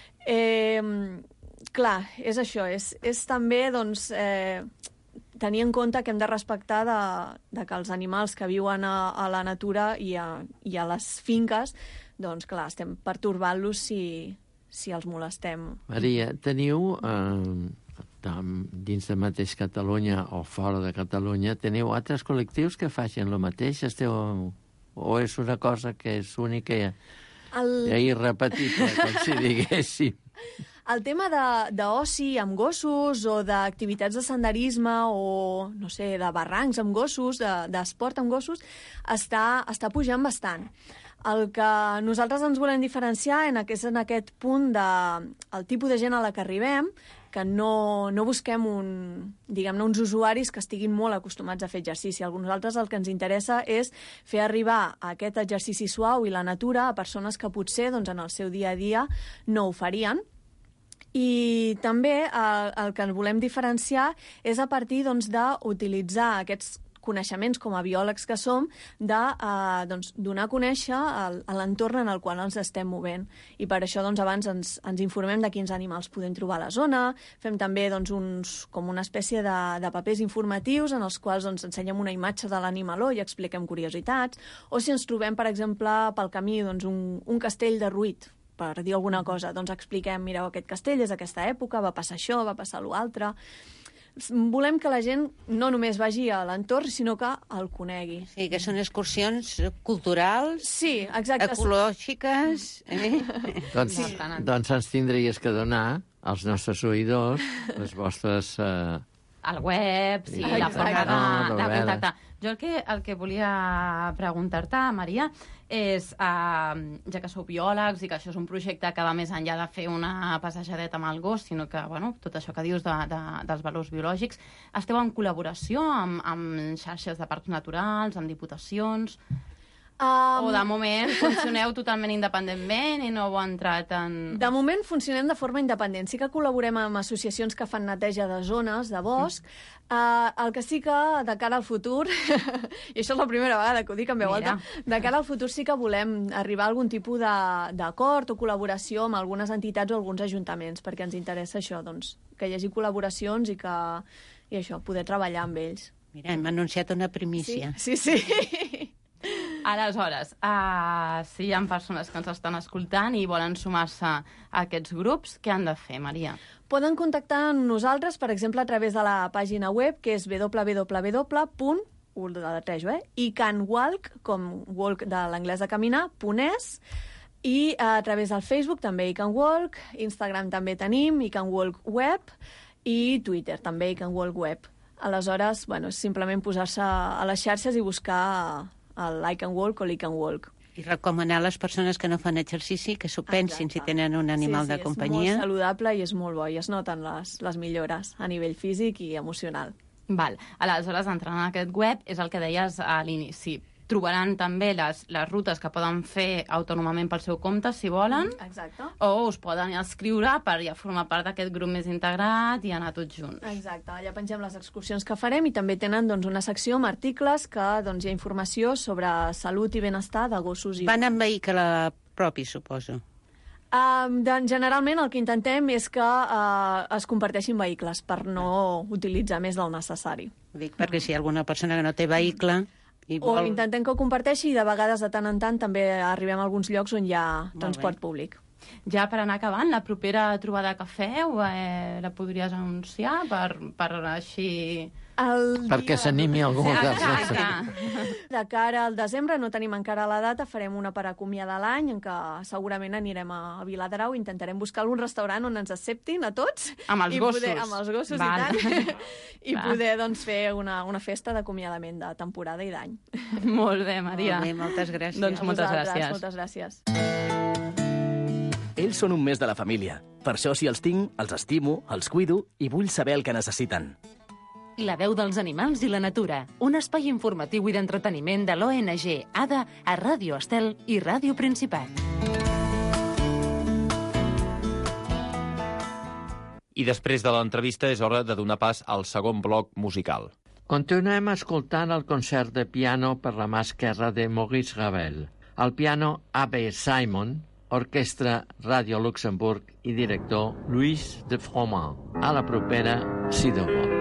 Eh, clar, és això, és, és també doncs, eh, tenir en compte que hem de respectar de, de que els animals que viuen a, a la natura i a, i a les finques, doncs clar, estem pertorbant-los si, si els molestem. Maria, teniu... Eh... dins de mateix Catalunya o fora de Catalunya, teniu altres col·lectius que facin el mateix? Esteu... O és una cosa que és única i el... irrepetible, com si diguéssim? El tema d'oci amb gossos o d'activitats de senderisme o, no sé, de barrancs amb gossos, d'esport de, amb gossos, està, està pujant bastant. El que nosaltres ens volem diferenciar en, és en aquest punt de el tipus de gent a la que arribem, que no, no busquem un, diguem-ne, uns usuaris que estiguin molt acostumats a fer exercici. A nosaltres el que ens interessa és fer arribar aquest exercici suau i la natura a persones que potser doncs, en el seu dia a dia no ho farien. I també el, el que volem diferenciar és a partir doncs, d'utilitzar aquests coneixements com a biòlegs que som, de eh, doncs, donar a conèixer l'entorn en el qual ens estem movent. I per això doncs, abans ens, ens informem de quins animals podem trobar a la zona, fem també doncs, uns, com una espècie de, de papers informatius en els quals doncs, ensenyem una imatge de l'animaló i expliquem curiositats, o si ens trobem, per exemple, pel camí doncs, un, un castell derruït, per dir alguna cosa, doncs expliquem, mireu, aquest castell és aquesta època, va passar això, va passar l'altre... Volem que la gent no només vagi a l'entorn, sinó que el conegui. Sí, que són excursions culturals, sí, exacte, ecològiques... Eh? doncs, sí. doncs ens tindries que donar als nostres oïdors les vostres... Eh... El web, sí, Exacte. la forma de, No, de contactar. Jo el que, el que volia preguntar-te, Maria, és, eh, ja que sou biòlegs i que això és un projecte que va més enllà de fer una passejadeta amb el gos, sinó que, bueno, tot això que dius de, de, dels valors biològics, esteu en col·laboració amb, amb xarxes de parcs naturals, amb diputacions... Um, o de moment funcioneu totalment independentment i no heu entrat en... De moment funcionem de forma independent. Sí que col·laborem amb associacions que fan neteja de zones, de bosc. Mm. Uh, el que sí que, de cara al futur, i això és la primera vegada que ho dic en veu alta, de cara al futur sí que volem arribar a algun tipus d'acord o col·laboració amb algunes entitats o alguns ajuntaments, perquè ens interessa això, doncs, que hi hagi col·laboracions i que, i això, poder treballar amb ells. Mira, hem anunciat una primícia. Sí, sí. sí. Aleshores, uh, si hi ha persones que ens estan escoltant i volen sumar-se a aquests grups, què han de fer, Maria? Poden contactar amb nosaltres, per exemple, a través de la pàgina web, que és w w w punt eh? icanwalk, com walk de l'anglès de caminar, .es, i a través del Facebook també icanwalk, Instagram també tenim, icanwalk web, i Twitter també icanwalk web. Aleshores, bueno, és simplement posar-se a les xarxes i buscar el I Can Walk o l'I Can Walk. I recomanar a les persones que no fan exercici que s'ho pensin si tenen un animal sí, sí, de companyia. És molt saludable i és molt bo i es noten les, les millores a nivell físic i emocional. Val. Aleshores, entrant en aquest web, és el que deies a l'inici. Trobaran també les, les rutes que poden fer autònomament pel seu compte, si volen. Mm, exacte. O us poden escriure per ja formar part d'aquest grup més integrat i anar tots junts. Exacte. Allà pengem les excursions que farem i també tenen doncs, una secció amb articles que doncs, hi ha informació sobre salut i benestar de gossos i... Van en vehicle propi, suposo. Um, doncs, generalment el que intentem és que uh, es comparteixin vehicles per no utilitzar més del necessari. Dic perquè si hi ha alguna persona que no té vehicle... I vol... O intentem que ho comparteixi i de vegades de tant en tant també arribem a alguns llocs on hi ha transport públic. Ja per anar acabant, la propera trobada que feu, eh, la podries anunciar per, per així... El Perquè s'animi algú. Exacte. De cara al desembre, no tenim encara la data, farem una per acomiadar l'any, en què segurament anirem a Viladrau, intentarem buscar algun restaurant on ens acceptin a tots. Amb els i gossos. Poder, amb els gossos, Val. i tant. I Va. poder doncs, fer una, una festa d'acomiadament de temporada i d'any. Molt bé, Maria. Molt bé, moltes gràcies. Doncs moltes Vosaltres, gràcies. Moltes gràcies. Ells són un mes de la família. Per això, si els tinc, els estimo, els cuido i vull saber el que necessiten. La veu dels animals i la natura, un espai informatiu i d'entreteniment de l'O N G ADA a Ràdio Estel i Ràdio Principat. I després de l'entrevista és hora de donar pas al segon bloc musical. Continuem escoltant el concert de piano per la mà esquerra de Maurice Ravel. Al piano A B Simon, orquestra Ràdio Luxemburg i director Louis de Froment. A la propera, si de vol.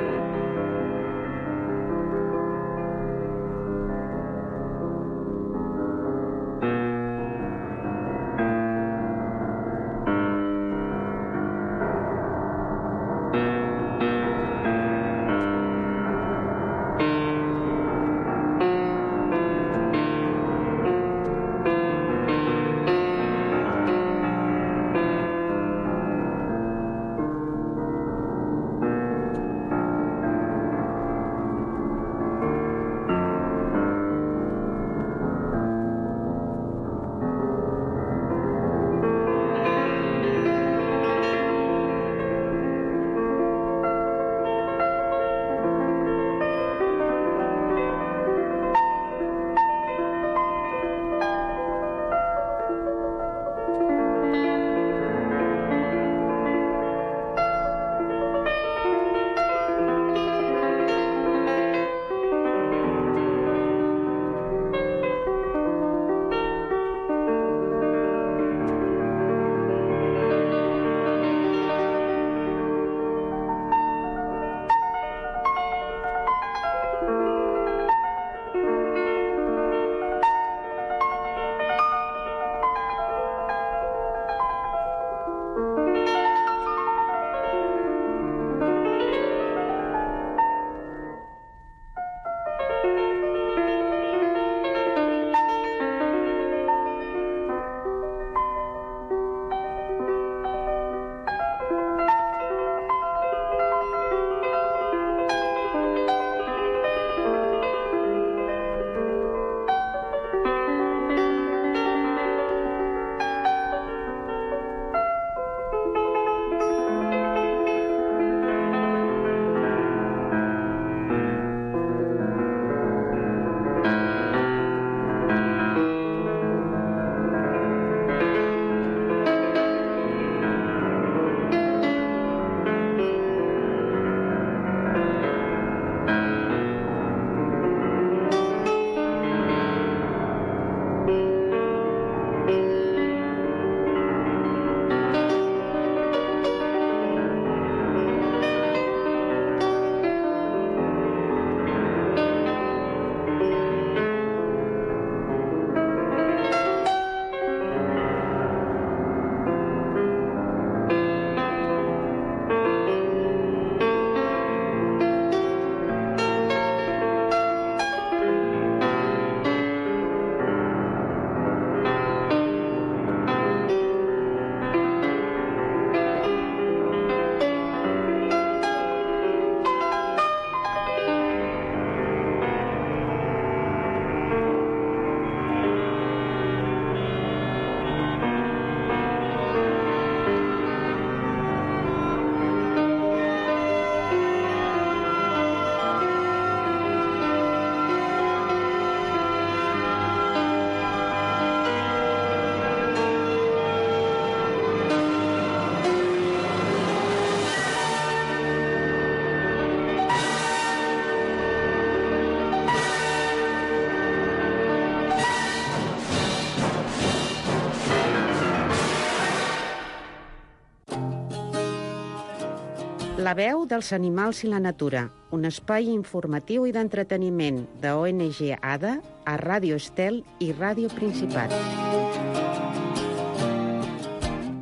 La veu dels animals i la natura, un espai informatiu i d'entreteniment de O N G ADA a Ràdio Estel i Ràdio Principat.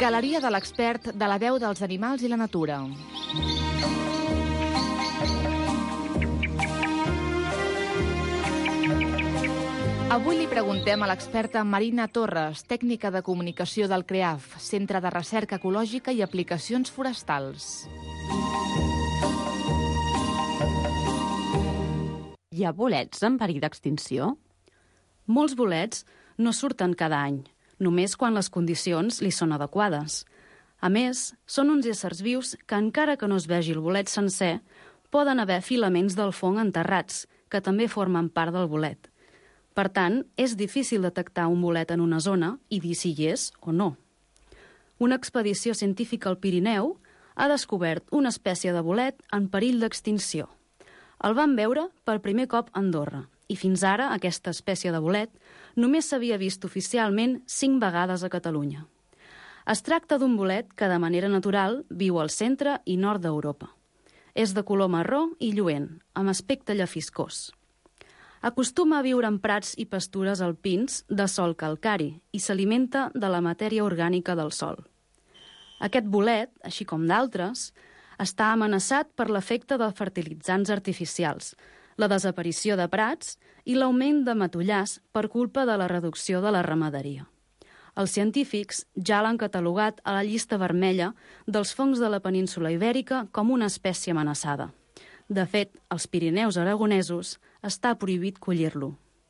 Galeria de l'expert de la veu dels animals i la natura. Avui li preguntem a l'experta Marina Torres, tècnica de comunicació del CREAF, Centre de Recerca Ecològica i Aplicacions Forestals. Hi ha bolets en perill d'extinció? Molts bolets no surten cada any, només quan les condicions li són adequades. A més, són uns éssers vius que, encara que no es vegi el bolet sencer, poden haver filaments del fong enterrats, que també formen part del bolet. Per tant, és difícil detectar un bolet en una zona i dir si hi és o no. Una expedició científica al Pirineu ha descobert una espècie de bolet en perill d'extinció. El van veure per primer cop a Andorra i fins ara aquesta espècie de bolet només s'havia vist oficialment cinc vegades a Catalunya. Es tracta d'un bolet que de manera natural viu al centre i nord d'Europa. És de color marró i lluent, amb aspecte llefiscós. Acostuma a viure en prats i pastures alpins de sòl calcari i s'alimenta de la matèria orgànica del sòl. Aquest bolet, així com d'altres, està amenaçat per l'efecte de fertilitzants artificials, la desaparició de prats i l'augment de matollars per culpa de la reducció de la ramaderia. Els científics ja l'han catalogat a la llista vermella dels fongs de la península Ibèrica com una espècie amenaçada. De fet, als Pirineus aragonesos està prohibit collir-lo.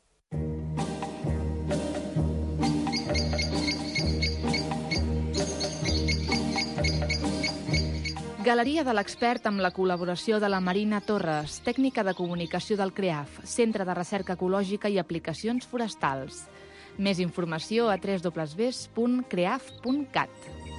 Galeria de l'expert amb la col·laboració de la Marina Torres, tècnica de comunicació del CREAF, Centre de Recerca Ecològica i Aplicacions Forestals. Més informació a w w w punt creaf punt cat.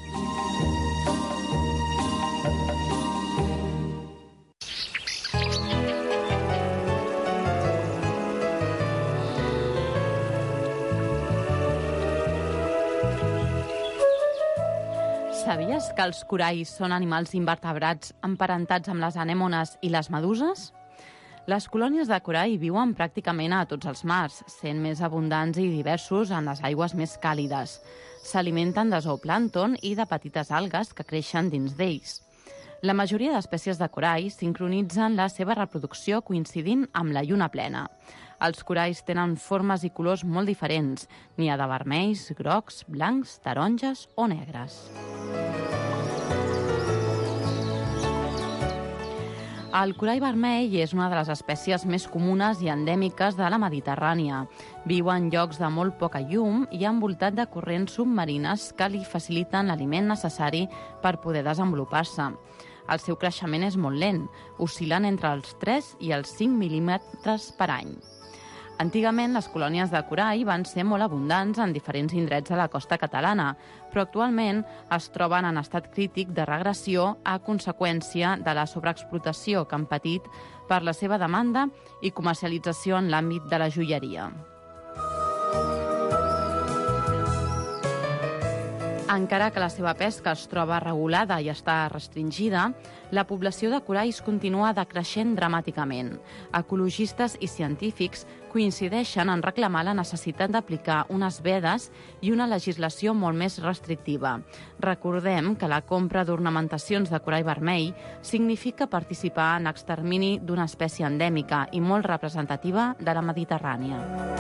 Sabies que els coralls són animals invertebrats emparentats amb les anèmones i les meduses? Les colònies de corall viuen pràcticament a tots els mars, sent més abundants i diversos en les aigües més càlides. S'alimenten de zooplàncton i de petites algues que creixen dins d'ells. La majoria d'espècies de corall sincronitzen la seva reproducció coincidint amb la lluna plena. Els coralls tenen formes i colors molt diferents. N'hi ha de vermells, grocs, blancs, taronges o negres. El corall vermell és una de les espècies més comunes i endèmiques de la Mediterrània. Viu en llocs de molt poca llum i envoltat de corrents submarines que li faciliten l'aliment necessari per poder desenvolupar-se. El seu creixement és molt lent, oscil·lant entre els tres i els cinc mil·límetres per any. Antigament, les colònies de corall van ser molt abundants en diferents indrets de la costa catalana, però actualment es troben en estat crític de regressió a conseqüència de la sobreexplotació que han patit per la seva demanda i comercialització en l'àmbit de la joieria. Encara que la seva pesca es troba regulada i està restringida, la població de coralls continua decreixent dramàticament. Ecologistes i científics coincideixen en reclamar la necessitat d'aplicar unes vedes i una legislació molt més restrictiva. Recordem que la compra d'ornamentacions de corall vermell significa participar en l'extermini d'una espècie endèmica i molt representativa de la Mediterrània.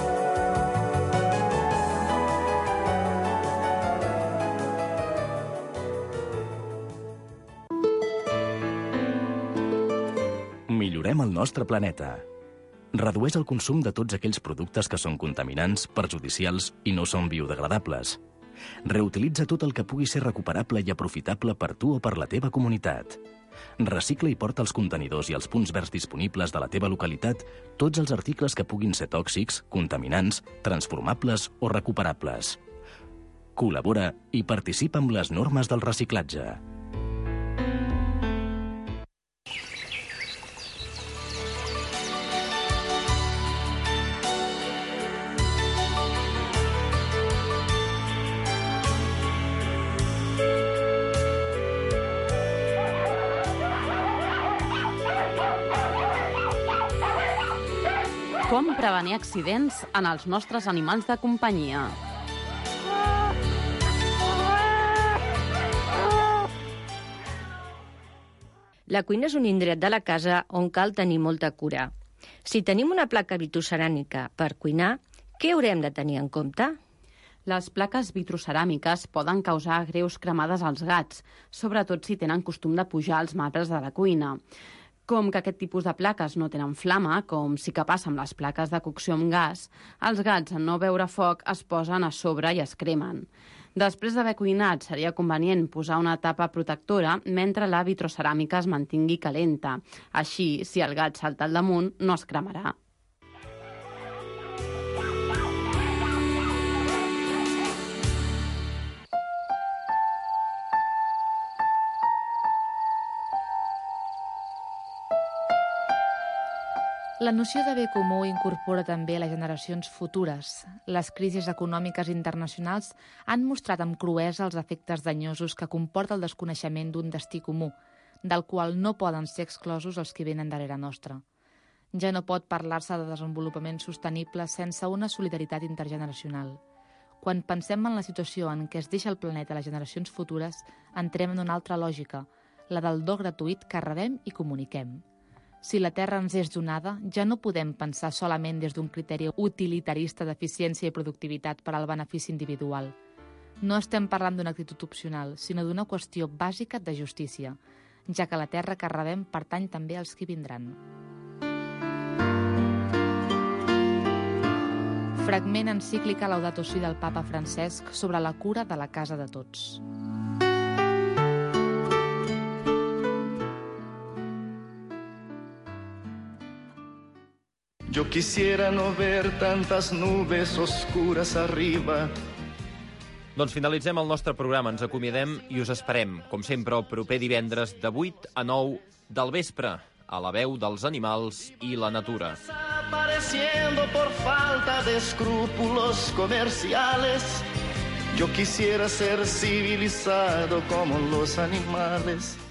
Millorem el nostre planeta. Redueix el consum de tots aquells productes que són contaminants, perjudicials i no són biodegradables. Reutilitza tot el que pugui ser recuperable i aprofitable per tu o per la teva comunitat. Recicla i porta als contenidors i als punts verds disponibles de la teva localitat tots els articles que puguin ser tòxics, contaminants, transformables o recuperables. Col·labora i participa amb les normes del reciclatge. Com prevenir accidents en els nostres animals de companyia? La cuina és un indret de la casa on cal tenir molta cura. Si tenim una placa vitroceràmica per cuinar, què haurem de tenir en compte? Les plaques vitroceràmiques poden causar greus cremades als gats, sobretot si tenen costum de pujar als marbres de la cuina. Com que aquest tipus de plaques no tenen flama, com sí que passa amb les plaques de cocció amb gas, els gats, en no veure foc, es posen a sobre i es cremen. Després d'haver cuinat, seria convenient posar una tapa protectora mentre la vitroceràmica es mantingui calenta. Així, si el gat salta al damunt, no es cremarà. La noció de bé comú incorpora també les generacions futures. Les crisis econòmiques internacionals han mostrat amb cruesa els efectes danyosos que comporta el desconeixement d'un destí comú, del qual no poden ser exclosos els que venen darrere nostre. Ja no pot parlar-se de desenvolupament sostenible sense una solidaritat intergeneracional. Quan pensem en la situació en què es deixa el planeta a les generacions futures, entrem en una altra lògica, la del do gratuït que rebem i comuniquem. Si la Terra ens és donada, ja no podem pensar solament des d'un criteri utilitarista d'eficiència i productivitat per al benefici individual. No estem parlant d'una actitud opcional, sinó d'una qüestió bàsica de justícia, ja que la Terra que rebem pertany també als qui vindran. Fragment encíclica Laudato Si del papa Francesc sobre la cura de la casa de tots. Yo quisiera no ver tantas nubes oscuras arriba. Doncs finalitzem el nostre programa, ens acomiadem i us esperem, com sempre, el proper divendres de vuit a nou del vespre, a la veu dels animals i la natura. Desapareciendo por falta de escrúpulos comerciales. Yo quisiera ser civilizado como los animales.